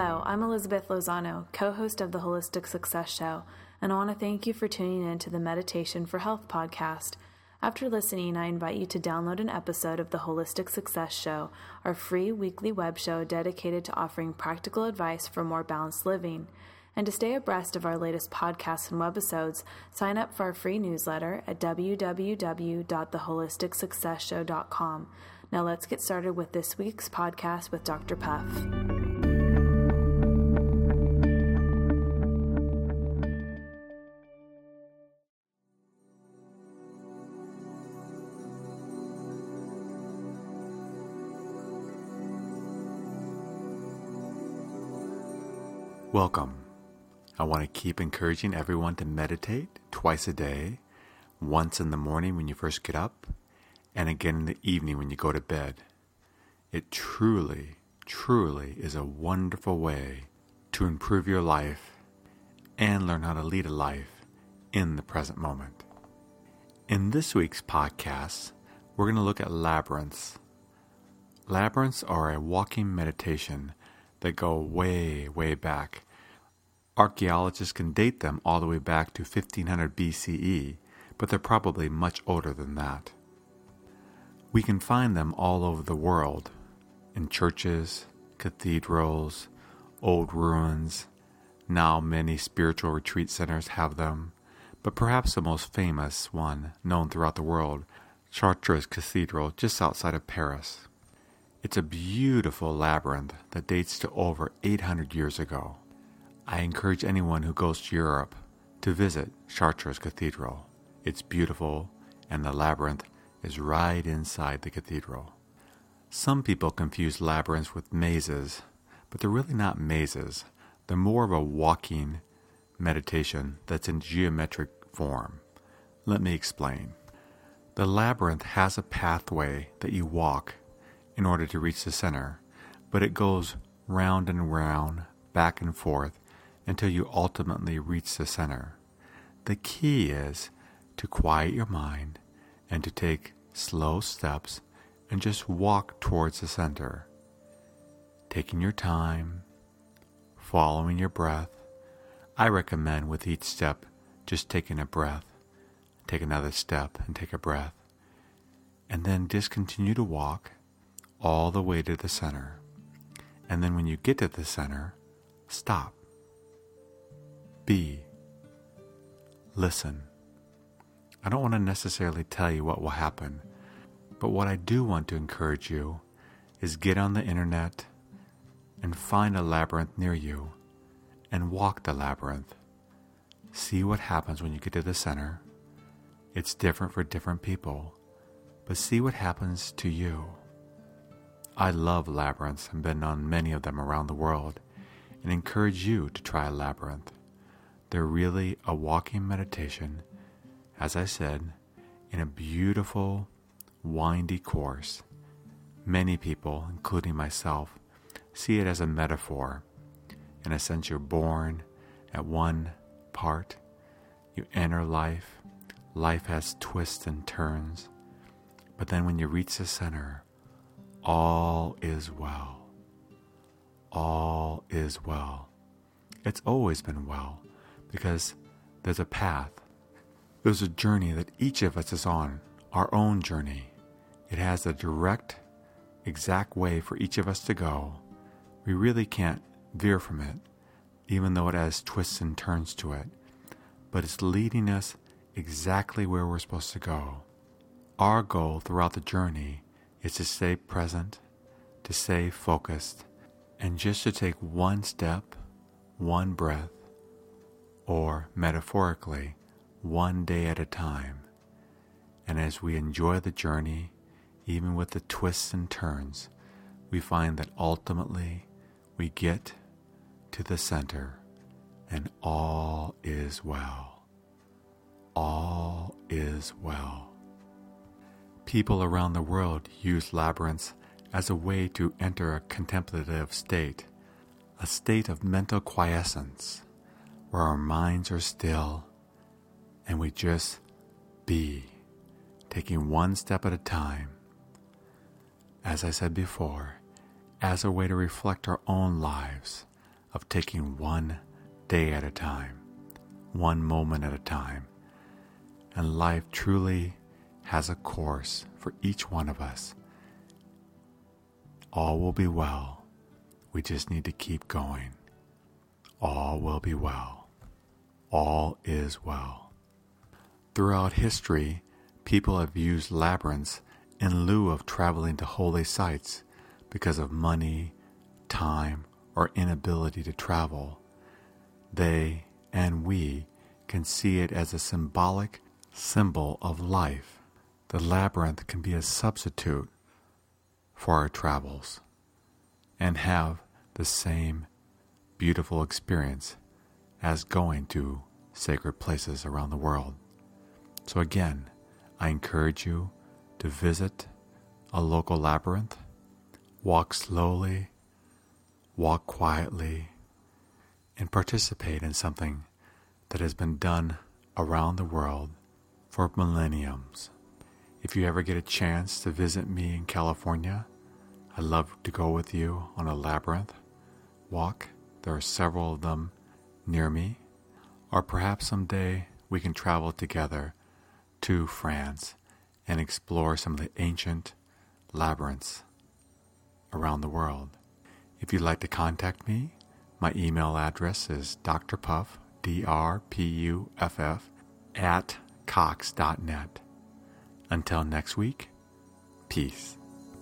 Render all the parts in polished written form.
Hello, I'm Elizabeth Lozano, co-host of the Holistic Success Show, and I want to thank you for tuning in to the Meditation for Health podcast. After listening, I invite you to download an episode of the Holistic Success Show, our free weekly web show dedicated to offering practical advice for more balanced living. And to stay abreast of our latest podcasts and webisodes, sign up for our free newsletter at www.theholisticsuccessshow.com. Now let's get started with this week's podcast with Dr. Puff. Welcome. I want to keep encouraging everyone to meditate twice a day, once in the morning when you first get up, and again in the evening when you go to bed. It truly, truly is a wonderful way to improve your life and learn how to lead a life in the present moment. In this week's podcast, we're going to look at labyrinths. Labyrinths are a walking meditation that go way, way back. Archaeologists can date them all the way back to 1500 BCE, but they're probably much older than that. We can find them all over the world, in churches, cathedrals, old ruins. Now many spiritual retreat centers have them, but perhaps the most famous one known throughout the world, Chartres Cathedral, just outside of Paris. It's a beautiful labyrinth that dates to over 800 years ago. I encourage anyone who goes to Europe to visit Chartres Cathedral. It's beautiful, and the labyrinth is right inside the cathedral. Some people confuse labyrinths with mazes, but they're really not mazes. They're more of a walking meditation that's in geometric form. Let me explain. The labyrinth has a pathway that you walk in order to reach the center, but it goes round and round, back and forth, until you ultimately reach the center. The key is to quiet your mind and to take slow steps and just walk towards the center, taking your time, following your breath. I recommend with each step just taking a breath, take another step and take a breath, and then just continue to walk all the way to the center. And then when you get to the center, stop. Be. Listen. I don't want to necessarily tell you what will happen, but what I do want to encourage you is get on the internet and find a labyrinth near you and walk the labyrinth. See what happens when you get to the center. It's different for different people, but see what happens to you. I love labyrinths and been on many of them around the world and encourage you to try a labyrinth. They're really a walking meditation, as I said, in a beautiful, windy course. Many people, including myself, see it as a metaphor. In a sense, you're born at one part, you enter life, life has twists and turns, but then when you reach the center, all is well. All is well. It's always been well because there's a path. There's a journey that each of us is on, our own journey. It has a direct, exact way for each of us to go. We really can't veer from it, even though it has twists and turns to it. But it's leading us exactly where we're supposed to go. Our goal throughout the journey is to stay present, to stay focused, and just to take one step, one breath, or metaphorically, one day at a time. And as we enjoy the journey, even with the twists and turns, we find that ultimately we get to the center and all is well. All is well. People around the world use labyrinths as a way to enter a contemplative state, a state of mental quiescence, where our minds are still and we just be, taking one step at a time. As I said before, as a way to reflect our own lives, of taking one day at a time, one moment at a time. And life truly has a course for each one of us. All will be well. We just need to keep going. All will be well. All is well. Throughout history, people have used labyrinths in lieu of traveling to holy sites because of money, time, or inability to travel. They and we can see it as a symbol of life. The labyrinth can be a substitute for our travels and have the same beautiful experience as going to sacred places around the world. So again, I encourage you to visit a local labyrinth, walk slowly, walk quietly, and participate in something that has been done around the world for millenniums. If you ever get a chance to visit me in California, I'd love to go with you on a labyrinth walk. There are several of them near me. Or perhaps someday we can travel together to France and explore some of the ancient labyrinths around the world. If you'd like to contact me, my email address is drpuff, DRPUFF, @cox.net. Until next week, peace.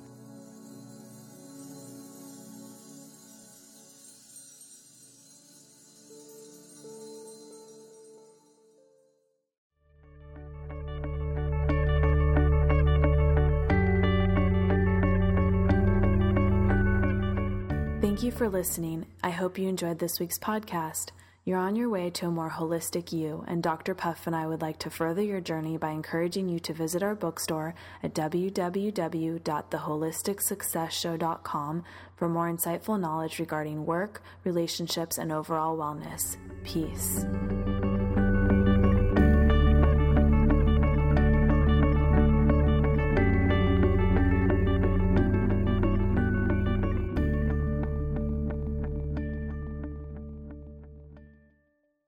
Thank you for listening. I hope you enjoyed this week's podcast. You're on your way to a more holistic you, and Dr. Puff and I would like to further your journey by encouraging you to visit our bookstore at www.theholisticsuccessshow.com for more insightful knowledge regarding work, relationships, and overall wellness. Peace.